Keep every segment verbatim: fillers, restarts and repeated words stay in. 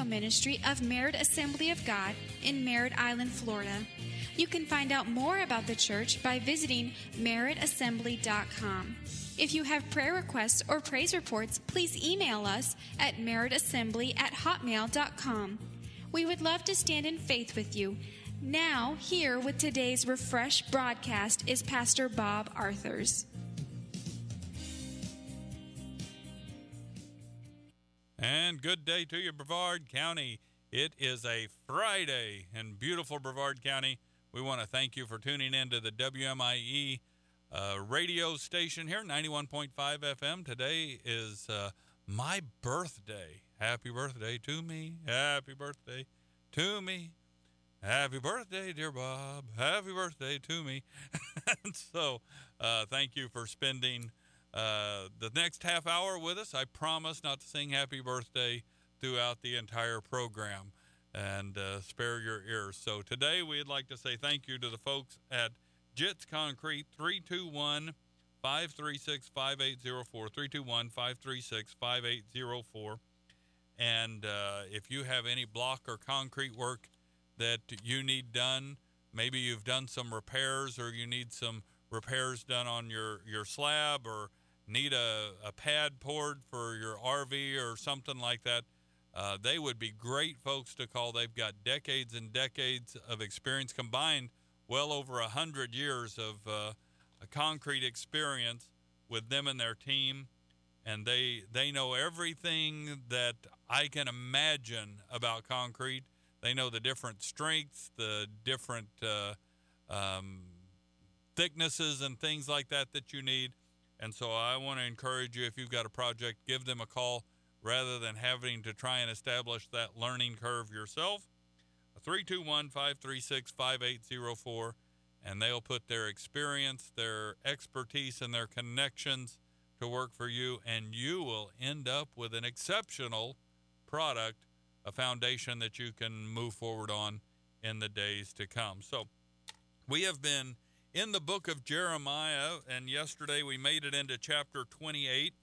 radio ministry of Merritt Assembly of God in Merritt Island, Florida. You can find out more about the church by visiting merritt assembly dot com. If you have prayer requests or praise reports, please email us at merritt assembly at hotmail dot com. We would love to stand in faith with you. Now, here with today's Refresh broadcast is Pastor Bob Arthurs. And good day to you, Brevard County. It is a Friday in beautiful Brevard County. We want to thank you for tuning in to the W M I E uh, radio station here, ninety-one point five F M. Today is uh, my birthday. Happy birthday to me. Happy birthday to me. Happy birthday, dear Bob. Happy birthday to me. And so uh, thank you for spending uh, the next half hour with us. I promise not to sing happy birthday throughout the entire program and uh, spare your ears. So today we'd like to say thank you to the folks at Jits Concrete, three two one, five three six, five eight zero four, three two one, five three six, five eight zero four. And uh, if you have any block or concrete work that you need done, maybe you've done some repairs or you need some repairs done on your, your slab or need a, a pad poured for your R V or something like that, uh, they would be great folks to call. They've got decades and decades of experience combined, well over a hundred years of uh, a concrete experience with them and their team. And they they know everything that I can imagine about concrete. They know the different strengths, the different uh, um, thicknesses and things like that that you need. And so I want to encourage you, if you've got a project, give them a call rather than having to try and establish that learning curve yourself. three two one, five three six, five eight zero four, and they'll put their experience, their expertise, and their connections to work for you, and you will end up with an exceptional product, a foundation that you can move forward on in the days to come. So we have been in the book of Jeremiah, and yesterday we made it into chapter twenty-eight.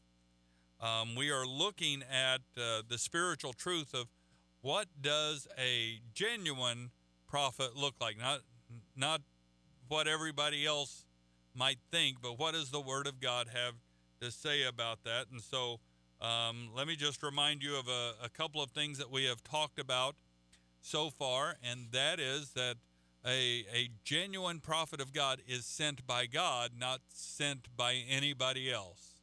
Um, we are looking at uh, the spiritual truth of what does a genuine prophet look like? Not, not what everybody else might think, but what does the Word of God have to say about that? And so Um, let me just remind you of a, a couple of things that we have talked about so far, and that is that a, a genuine prophet of God is sent by God, not sent by anybody else.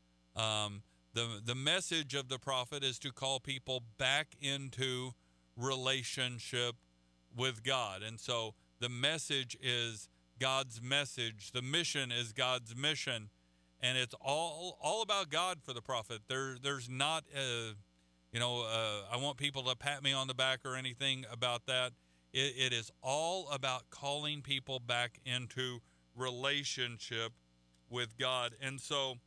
Um, the, the message of the prophet is to call people back into relationship with God. And so the message is God's message. The mission is God's mission. And it's all all about God for the prophet. There, there's not, a, you know, uh, I want people to pat me on the back or anything about that. It, it is all about calling people back into relationship with God. And so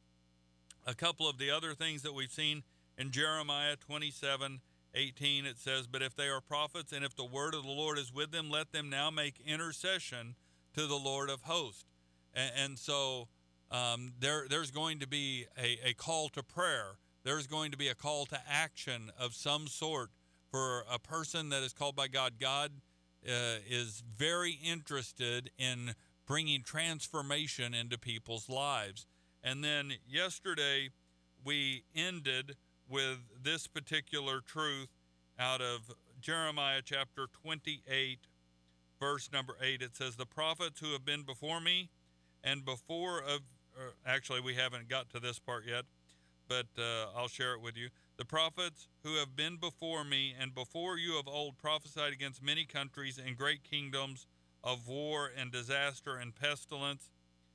a couple of the other things that we've seen in Jeremiah twenty-seven eighteen, it says, "But if they are prophets, and if the word of the Lord is with them, let them now make intercession to the Lord of hosts." And, and so Um, there, there's going to be a, a call to prayer. There's going to be a call to action of some sort for a person that is called by God. God uh, is very interested in bringing transformation into people's lives. And then yesterday we ended with this particular truth out of Jeremiah chapter twenty-eight, verse number eight. It says, "The prophets who have been before me and before of Actually, we haven't got to this part yet, but uh, I'll share it with you. The prophets who have been before me and before you of old prophesied against many countries and great kingdoms of war and disaster and pestilence.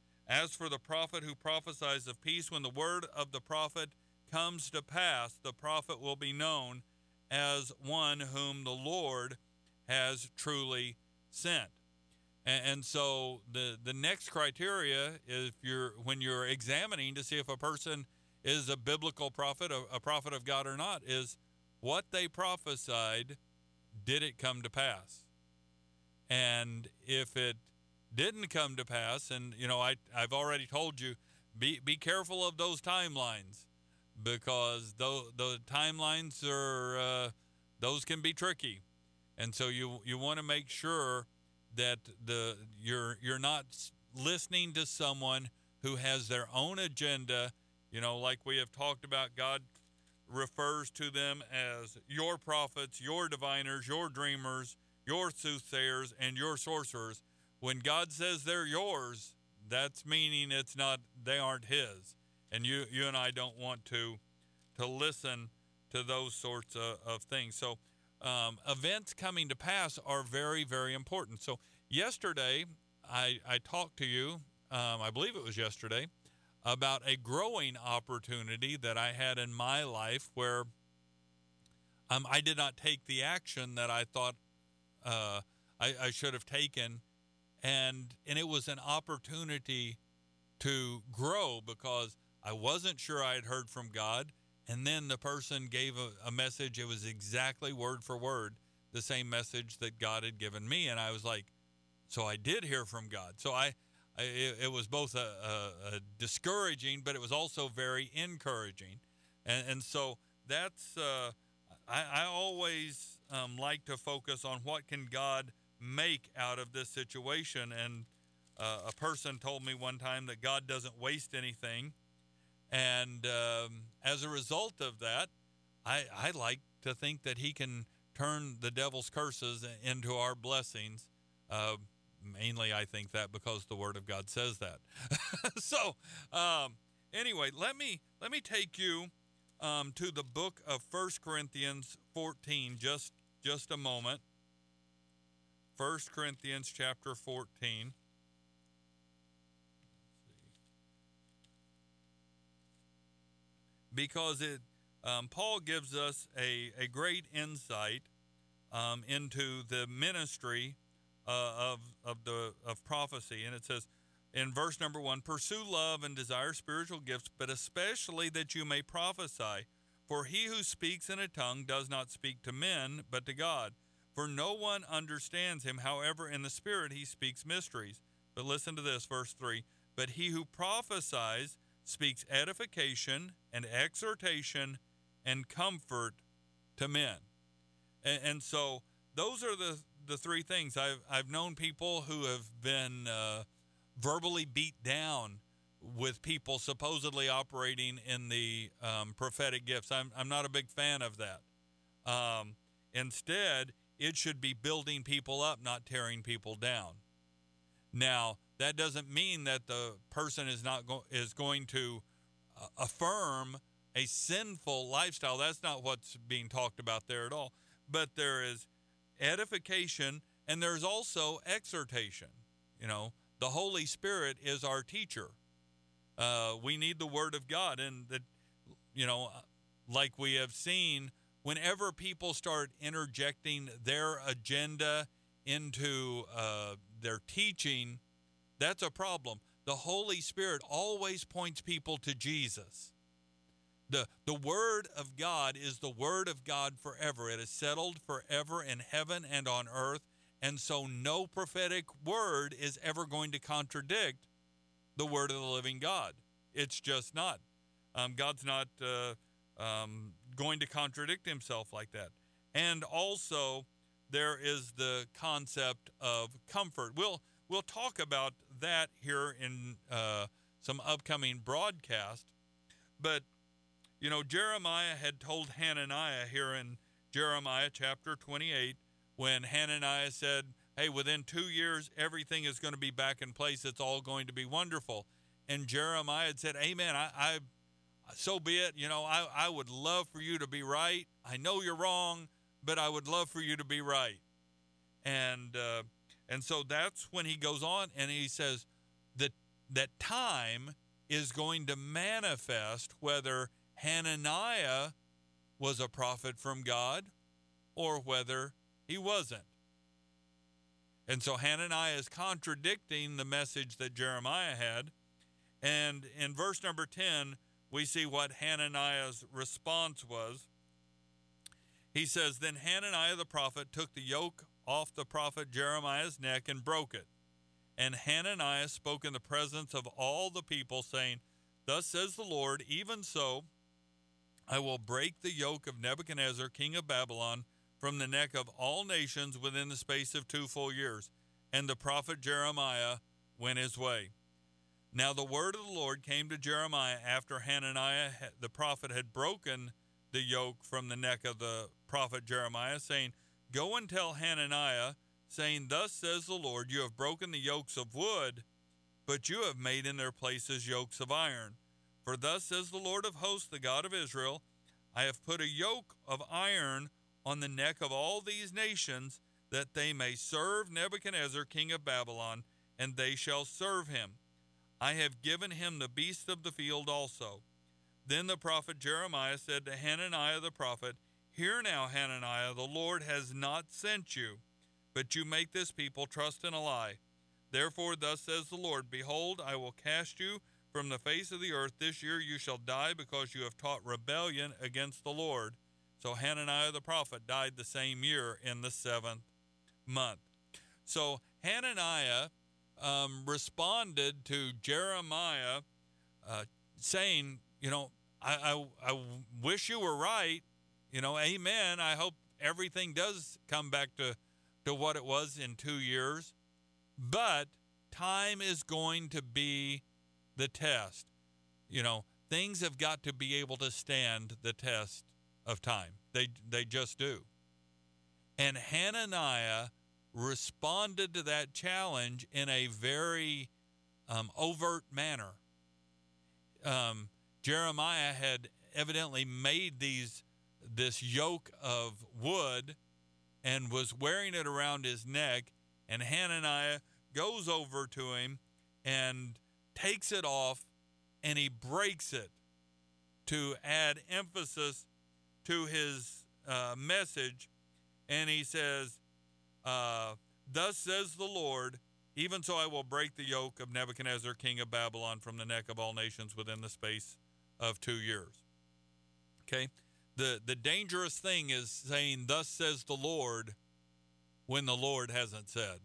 As for the prophet who prophesies of peace, when the word of the prophet comes to pass, the prophet will be known as one whom the Lord has truly sent." And so the, the next criteria is if you're when you're examining to see if a person is a biblical prophet, a, a prophet of God or not, is what they prophesied, did it come to pass? And if it didn't come to pass, and, you know, I, I've already told you, be, be careful of those timelines, because the, the timelines are, uh, those can be tricky. And so you you want to make sure that the you're you're not listening to someone who has their own agenda. You know, like we have talked about, God refers to them as your prophets, your diviners, your dreamers, your soothsayers, and your sorcerers. When God says they're yours, that's meaning it's not, they aren't his. And you you and I don't want to to listen to those sorts of, of things. So um, events coming to pass are very, very important. So yesterday, I, I talked to you, um, I believe it was yesterday, about a growing opportunity that I had in my life where um, I did not take the action that I thought uh, I, I should have taken. And, and it was an opportunity to grow because I wasn't sure I had heard from God. And then the person gave a, a message. It was exactly word for word the same message that God had given me. And I was like, so I did hear from God. So I, I it, it was both a, a, a discouraging, but it was also very encouraging. And, and so that's, uh, I, I always um, like to focus on what can God make out of this situation. And uh, a person told me one time that God doesn't waste anything. And um, as a result of that, I, I like to think that he can turn the devil's curses into our blessings. Uh, mainly, I think that because the Word of God says that. so, um, anyway, let me let me take you um, to the book of First Corinthians fourteen. Just just a moment. First Corinthians chapter fourteen. Because it, um, Paul gives us a, a great insight um, into the ministry uh, of of the of prophecy, and it says in verse number one: "Pursue love and desire spiritual gifts, but especially that you may prophesy. For he who speaks in a tongue does not speak to men, but to God. For no one understands him. However, in the Spirit he speaks mysteries." But listen to this, verse three: "But he who prophesies speaks edification and exhortation and comfort to men." And, and so those are the, the three things. I've, I've known people who have been uh, verbally beat down with people supposedly operating in the um, prophetic gifts. I'm, I'm not a big fan of that. Um, instead, it should be building people up, not tearing people down. Now, that doesn't mean that the person is not go- is going to uh, affirm a sinful lifestyle. That's not what's being talked about there at all. But there is edification, and there's also exhortation. You know, the Holy Spirit is our teacher. Uh, we need the Word of God, and that, you know, like we have seen, whenever people start interjecting their agenda into uh, their teaching, that's a problem. The Holy Spirit always points people to Jesus. The, the Word of God is the Word of God forever. It is settled forever in heaven and on earth, and so no prophetic word is ever going to contradict the Word of the living God. It's just not. Um, God's not uh, um, going to contradict himself like that. And also, there is the concept of comfort. We'll we'll talk about that here in uh, some upcoming broadcast. But, you know, Jeremiah had told Hananiah here in Jeremiah chapter twenty-eight, when Hananiah said, hey, within two years, everything is going to be back in place. It's all going to be wonderful. And Jeremiah had said, amen, I, I so be it. You know, I, I would love for you to be right. I know you're wrong, but I would love for you to be right. And uh, and so that's when he goes on and he says that that time is going to manifest whether Hananiah was a prophet from God or whether he wasn't. And so Hananiah is contradicting the message that Jeremiah had. And in verse number ten, we see what Hananiah's response was. He says, then Hananiah the prophet took the yoke off the prophet Jeremiah's neck and broke it. And Hananiah spoke in the presence of all the people, saying, thus says the Lord, even so I will break the yoke of Nebuchadnezzar, king of Babylon, from the neck of all nations within the space of two full years. And the prophet Jeremiah went his way. Now the word of the Lord came to Jeremiah after Hananiah the prophet had broken the yoke from the neck of the prophet Jeremiah, saying, Go and tell Hananiah, saying, Thus says the Lord, you have broken the yokes of wood, but you have made in their places yokes of iron. For thus says the Lord of hosts, the God of Israel, I have put a yoke of iron on the neck of all these nations, that they may serve Nebuchadnezzar king of Babylon, and they shall serve him. I have given him the beasts of the field also. Then the prophet Jeremiah said to Hananiah the prophet, Hear now, Hananiah, the Lord has not sent you, but you make this people trust in a lie. Therefore thus says the Lord, Behold, I will cast you from the face of the earth. This year you shall die, because you have taught rebellion against the Lord. So Hananiah the prophet died the same year in the seventh month. So Hananiah um, responded to Jeremiah uh, saying, you know, I, I, I wish you were right. You know, amen. I hope everything does come back to, to what it was in two years. But time is going to be the test. You know, things have got to be able to stand the test of time. They, they just do. And Hananiah responded to that challenge in a very um, overt manner. Um, Jeremiah had evidently made these this yoke of wood and was wearing it around his neck, and Hananiah goes over to him and takes it off, and he breaks it to add emphasis to his uh, message. And he says, uh, Thus says the Lord, even so I will break the yoke of Nebuchadnezzar, king of Babylon, from the neck of all nations within the space of two years. Okay? The, the dangerous thing is saying, Thus says the Lord, when the Lord hasn't said.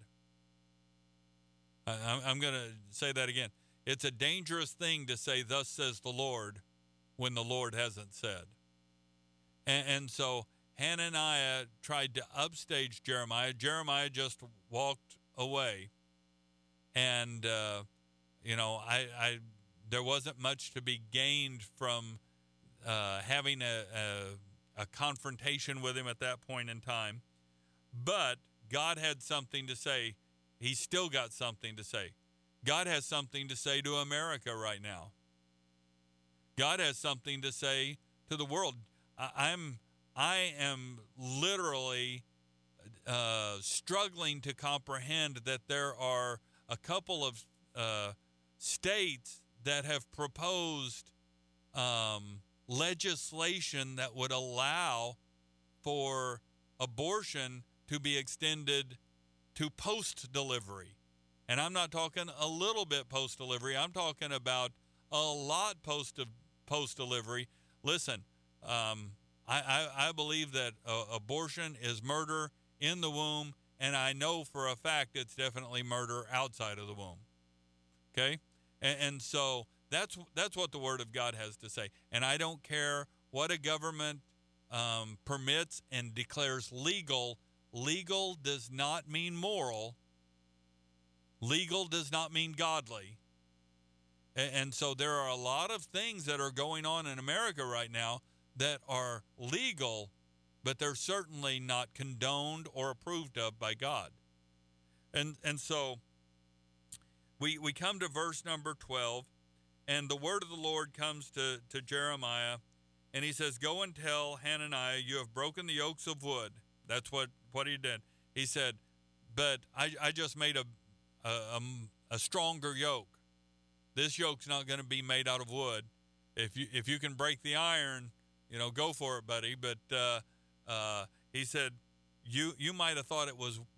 I, I'm going to say that again. It's a dangerous thing to say, Thus says the Lord, when the Lord hasn't said. And, and so Hananiah tried to upstage Jeremiah. Jeremiah just walked away. And, uh, you know, I, I there wasn't much to be gained from uh, having a, a, a confrontation with him at that point in time. But God had something to say. He's still got something to say. God has something to say to America right now. God has something to say to the world. I, I'm, I am literally uh, struggling to comprehend that there are a couple of uh, states that have proposed um, legislation that would allow for abortion to be extended to post-delivery. And I'm not talking a little bit post-delivery. I'm talking about a lot post post-delivery. Listen, um, I, I, I believe that uh, abortion is murder in the womb, and I know for a fact it's definitely murder outside of the womb. Okay? And, and so that's that's what the Word of God has to say. And I don't care what a government um, permits and declares legal. Legal does not mean moral. Legal does not mean godly. And, and so there are a lot of things that are going on in America right now that are legal, but they're certainly not condoned or approved of by God. And and so we we come to verse number twelve, and the word of the Lord comes to, to Jeremiah, and he says, Go and tell Hananiah, you have broken the yokes of wood. That's what, what he did. He said, but I, I just made a, a, a, a stronger yoke. This yoke's not going to be made out of wood. If you if you can break the iron, you know, go for it, buddy. But uh, uh, he said, you you might have thought it was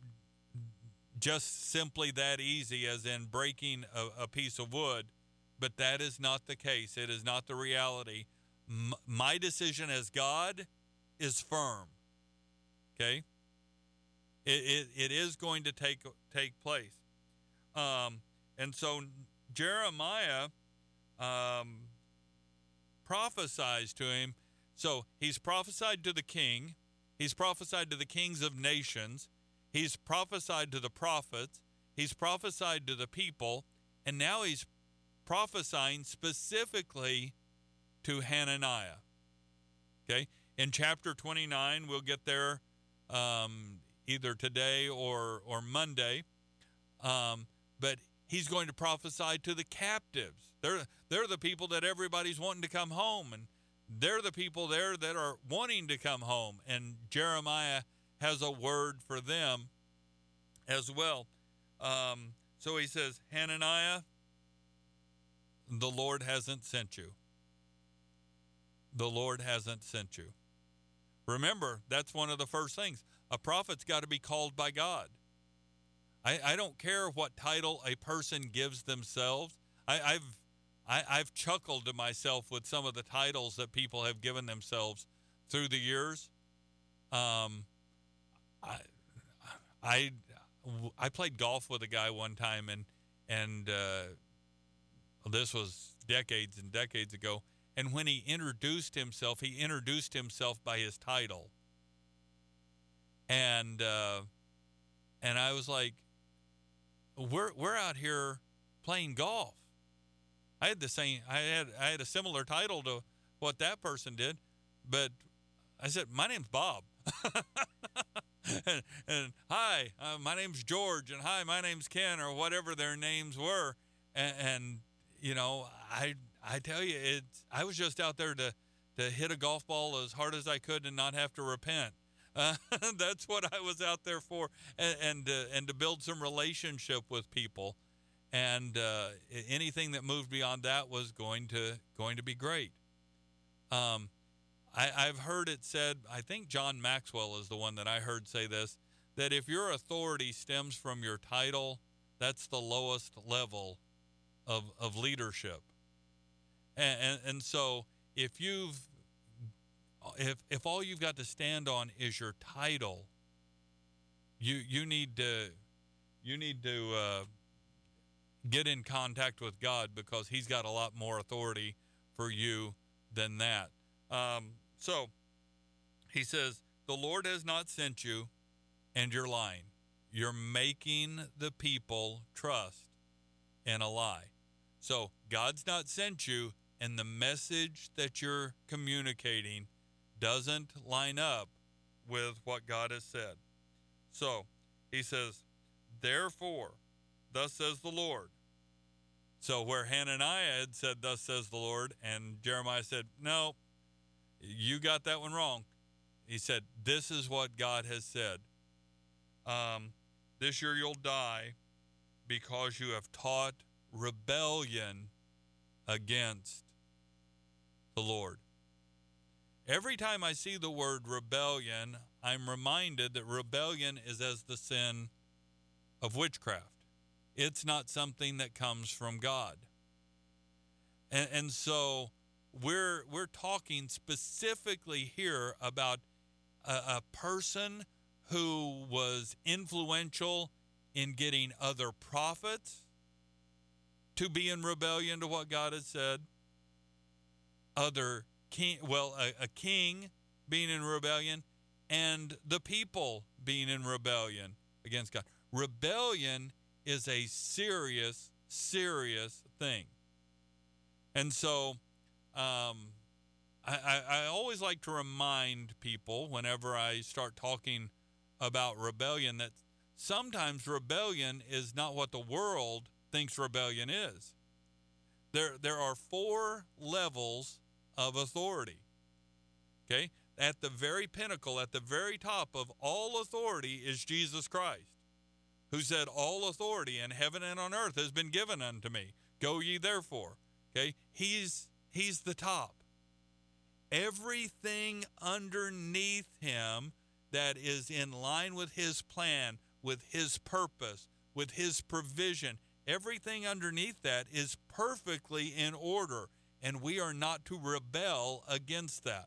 just simply that easy, as in breaking a, a piece of wood, but that is not the case. It is not the reality. M- my decision as God is firm. Okay? It, it, it is going to take take place. Um, and so Jeremiah um, prophesies to him. So he's prophesied to the king. He's prophesied to the kings of nations. He's prophesied to the prophets. He's prophesied to the people. And now he's prophesying specifically to Hananiah. Okay? In chapter twenty-nine, we'll get there um, either today or, or Monday. Um, but he's going to prophesy to the captives. They're, they're the people that everybody's wanting to come home, and they're the people there that are wanting to come home. And Jeremiah has a word for them as well. Um, so he says, Hananiah, the Lord hasn't sent you. The Lord hasn't sent you. Remember, that's one of the first things. A prophet's got to be called by God. I, I don't care what title a person gives themselves. I, I've I, I've chuckled to myself with some of the titles that people have given themselves through the years. Um, I, I, I played golf with a guy one time, and and uh, this was decades and decades ago. And when he introduced himself, he introduced himself by his title. And uh, and I was like, we're we're out here playing golf. I had the same. I had I had a similar title to what that person did, but I said, my name's Bob. and, and hi, uh, my name's George, and hi, my name's Ken, or whatever their names were. And, and you know, I I tell you, it's I was just out there to to hit a golf ball as hard as I could and not have to repent. Uh, that's what I was out there for, and and, uh, and to build some relationship with people. And uh, anything that moved beyond that was going to going to be great. Um, I, I've heard it said, I think John Maxwell is the one that I heard say this, that if your authority stems from your title, that's the lowest level of of leadership. And, and, and so if you've if if all you've got to stand on is your title, you you need to you need to uh, get in contact with God, because he's got a lot more authority for you than that. Um, so he says, the Lord has not sent you, and you're lying. You're making the people trust in a lie. So God's not sent you, and the message that you're communicating doesn't line up with what God has said. So he says, therefore, thus says the Lord. So where Hananiah had said, thus says the Lord, and Jeremiah said, no, you got that one wrong. He said, this is what God has said. Um, this year you'll die because you have taught rebellion against the Lord. Every time I see the word rebellion, I'm reminded that rebellion is as the sin of witchcraft. It's not something that comes from God. And, and so we're we're talking specifically here about a, a person who was influential in getting other prophets to be in rebellion to what God has said. Other king, well, a, a king being in rebellion, and the people being in rebellion against God. Rebellion is a serious, serious thing. And so um, I, I, I always like to remind people whenever I start talking about rebellion that sometimes rebellion is not what the world thinks rebellion is. There, there are four levels of authority. Okay? At the very pinnacle, at the very top of all authority is Jesus Christ, who said, all authority in heaven and on earth has been given unto me. Go ye therefore. Okay? He's, he's the top. Everything underneath him that is in line with his plan, with his purpose, with his provision, everything underneath that is perfectly in order, and we are not to rebel against that.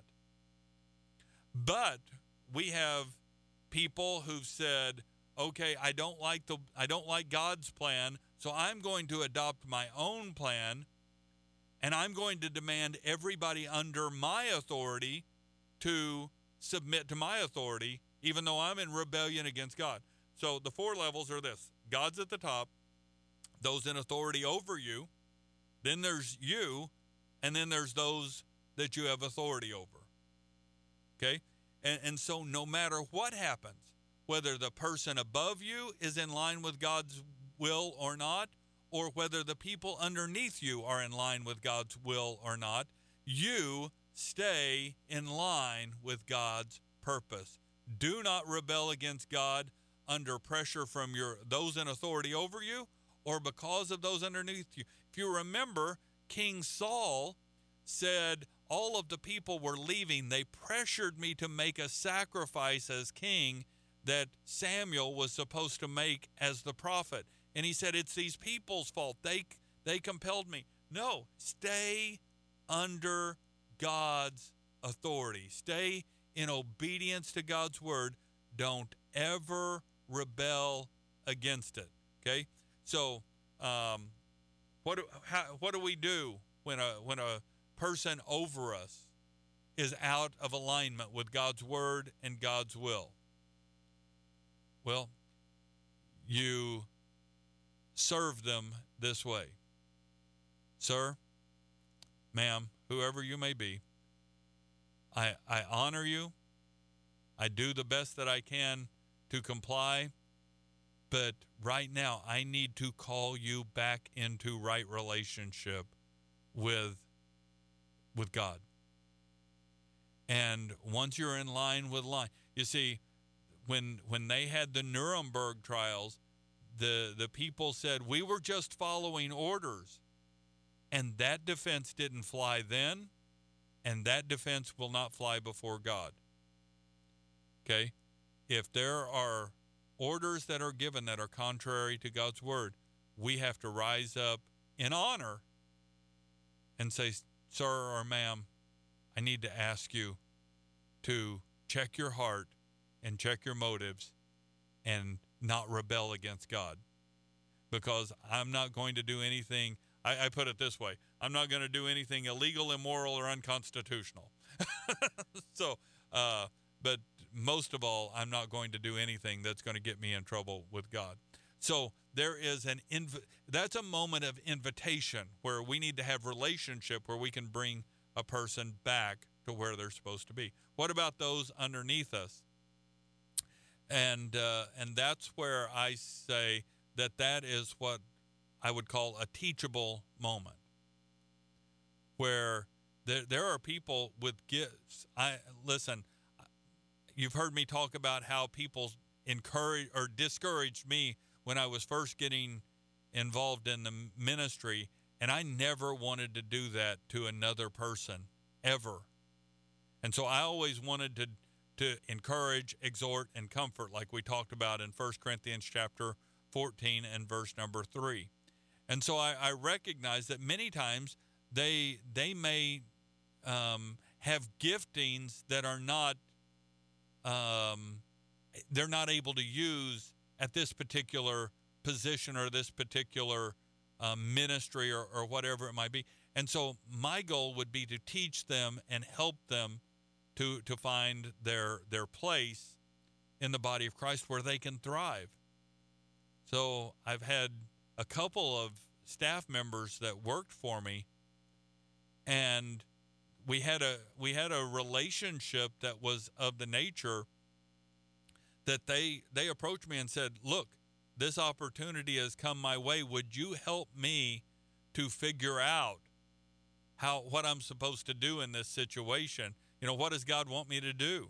But we have people who've said, okay, I don't like the I don't like God's plan, so I'm going to adopt my own plan, and I'm going to demand everybody under my authority to submit to my authority, even though I'm in rebellion against God. So the four levels are this: God's at the top, those in authority over you, then there's you, and then there's those that you have authority over. Okay? And, and so no matter what happens, whether the person above you is in line with God's will or not, or whether the people underneath you are in line with God's will or not, you stay in line with God's purpose. Do not rebel against God under pressure from your those in authority over you or because of those underneath you. If you remember, King Saul said, all of the people were leaving. They pressured me to make a sacrifice as king that Samuel was supposed to make as the prophet. And he said, it's these people's fault. They, they compelled me. No, stay under God's authority. Stay in obedience to God's word. Don't ever rebel against it. Okay? So, um, what do, how, what do we do when a when a person over us is out of alignment with God's word and God's will? Well, you serve them this way. Sir, ma'am, whoever you may be, I, I honor you. I do the best that I can to comply, but right now I need to call you back into right relationship with, with God. And once you're in line with line, you see, when when they had the Nuremberg trials, the, the people said, we were just following orders. And that defense didn't fly then, and that defense will not fly before God. Okay? If there are orders that are given that are contrary to God's word, we have to rise up in honor and say, sir or ma'am, I need to ask you to check your heart and check your motives and not rebel against God. Because I'm not going to do anything, I, I put it this way, I'm not going to do anything illegal, immoral, or unconstitutional. so, uh, but most of all, I'm not going to do anything that's going to get me in trouble with God. So there is an, inv- that's a moment of invitation where we need to have relationship where we can bring a person back to where they're supposed to be. What about those underneath us? And uh, and that's where I say that that is what I would call a teachable moment, where there there are people with gifts. I listen. You've heard me talk about how people encourage or discouraged me when I was first getting involved in the ministry, and I never wanted to do that to another person ever. And so I always wanted to. to encourage, exhort, and comfort, like we talked about in First Corinthians chapter fourteen and verse number three. And so I, I recognize that many times they they may um, have giftings that are not um, they're not able to use at this particular position or this particular um, ministry or, or whatever it might be. And so my goal would be to teach them and help them to to find their their place in the body of Christ where they can thrive. So I've had a couple of staff members that worked for me, and we had a we had a relationship that was of the nature that they they approached me and said, look, this opportunity has come my way. Would you help me to figure out how what I'm supposed to do in this situation? You know, what does God want me to do?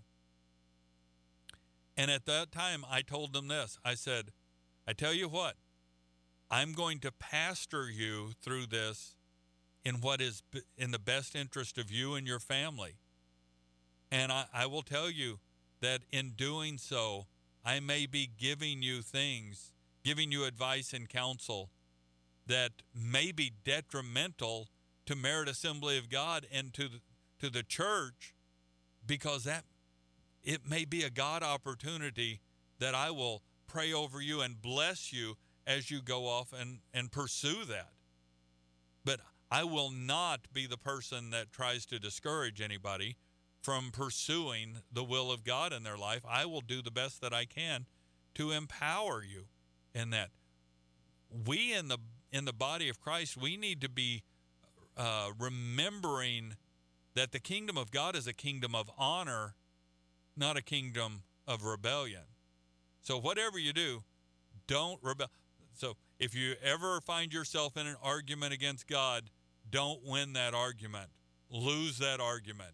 And at that time, I told them this. I said, I tell you what, I'm going to pastor you through this in what is in the best interest of you and your family. And I, I will tell you that in doing so, I may be giving you things, giving you advice and counsel that may be detrimental to Merit Assembly of God and to the, to the church, because that it may be a God opportunity that I will pray over you and bless you as you go off and, and pursue that. But I will not be the person that tries to discourage anybody from pursuing the will of God in their life, I will do the best that I can to empower you in that. We in the in the body of Christ, we need to be uh, remembering that the kingdom of God is a kingdom of honor, not a kingdom of rebellion. So whatever you do, don't rebel. So if you ever find yourself in an argument against God, don't win that argument. Lose that argument.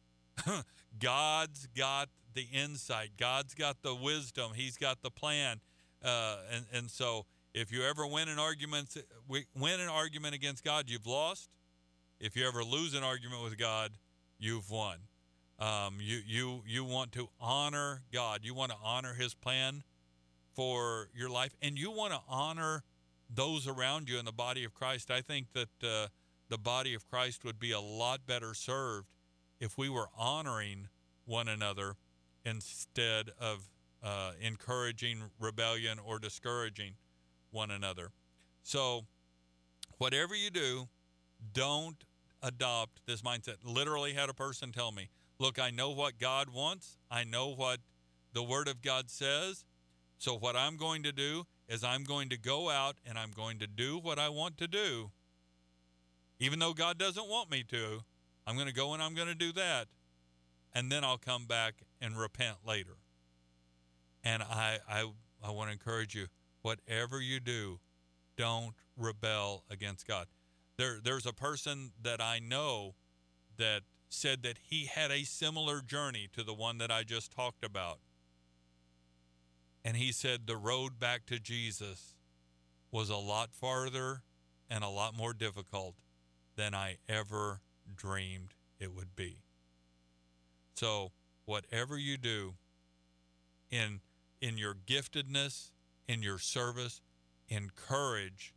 God's got the insight. God's got the wisdom. He's got the plan. Uh, and, and so if you ever win an argument, win an argument against God, you've lost. If you ever lose an argument with God, you've won. Um, you, you, you want to honor God. You want to honor his plan for your life, and you want to honor those around you in the body of Christ. I think that uh, the body of Christ would be a lot better served if we were honoring one another instead of uh, encouraging rebellion or discouraging one another. So whatever you do, don't adopt this mindset. Literally had a person tell me, look, I know what God wants. I know what the Word of God says. So what I'm going to do is I'm going to go out and I'm going to do what I want to do. Even though God doesn't want me to, I'm going to go and I'm going to do that. And then I'll come back and repent later. And I, I, I want to encourage you, whatever you do, don't rebel against God. There, there's a person that I know that said that he had a similar journey to the one that I just talked about. And he said the road back to Jesus was a lot farther and a lot more difficult than I ever dreamed it would be. So whatever you do in, in your giftedness, in your service, encourage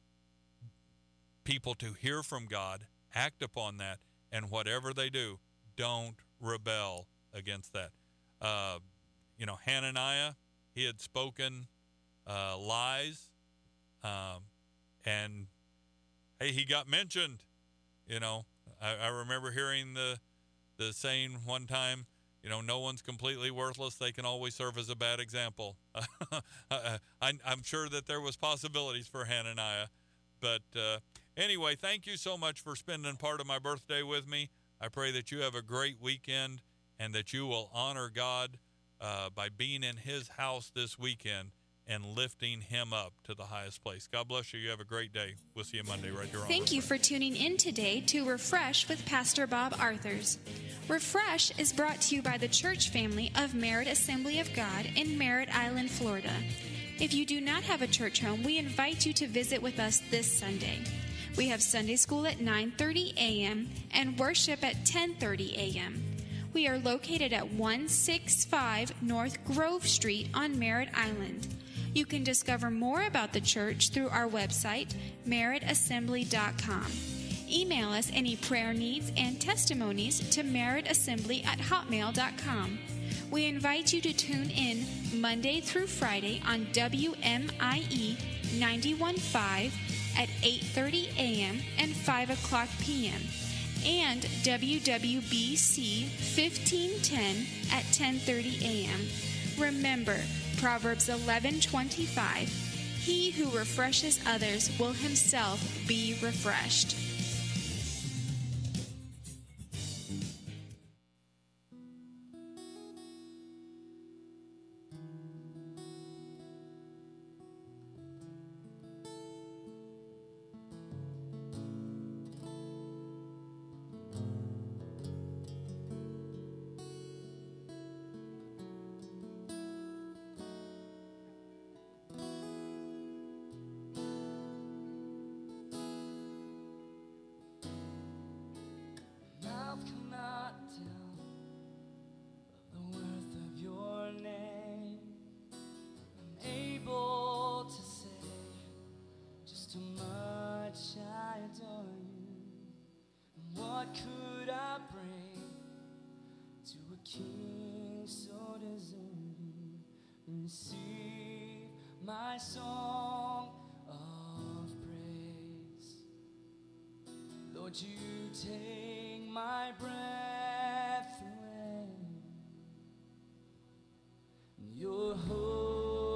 people to hear from God, act upon that, and whatever they do, don't rebel against that. Uh, you know, Hananiah, he had spoken uh, lies, um, and hey, he got mentioned. You know, I, I remember hearing the the saying one time, you know, no one's completely worthless. They can always serve as a bad example. I, I'm sure that there was possibilities for Hananiah. But uh, anyway, thank you so much for spending part of my birthday with me. I pray that you have a great weekend and that you will honor God uh, by being in his house this weekend and lifting him up to the highest place. God bless you. You have a great day. We'll see you Monday right here on Thank you for tuning in today to Refresh with Pastor Bob Arthurs. Refresh is brought to you by the church family of Merritt Assembly of God in Merritt Island, Florida. If you do not have a church home, we invite you to visit with us this Sunday. We have Sunday school at nine thirty a.m. and worship at ten thirty a.m. We are located at one sixty-five North Grove Street on Merritt Island. You can discover more about the church through our website, merritt assembly dot com. Email us any prayer needs and testimonies to merrittassembly at hotmail dot com. We invite you to tune in Monday through Friday on W M I E ninety-one point five at eight thirty a.m. and five o'clock p.m. and W W B C fifteen ten at ten thirty a.m. Remember, Proverbs eleven twenty-five, he who refreshes others will himself be refreshed. Receive my song of praise. Lord, you take my breath.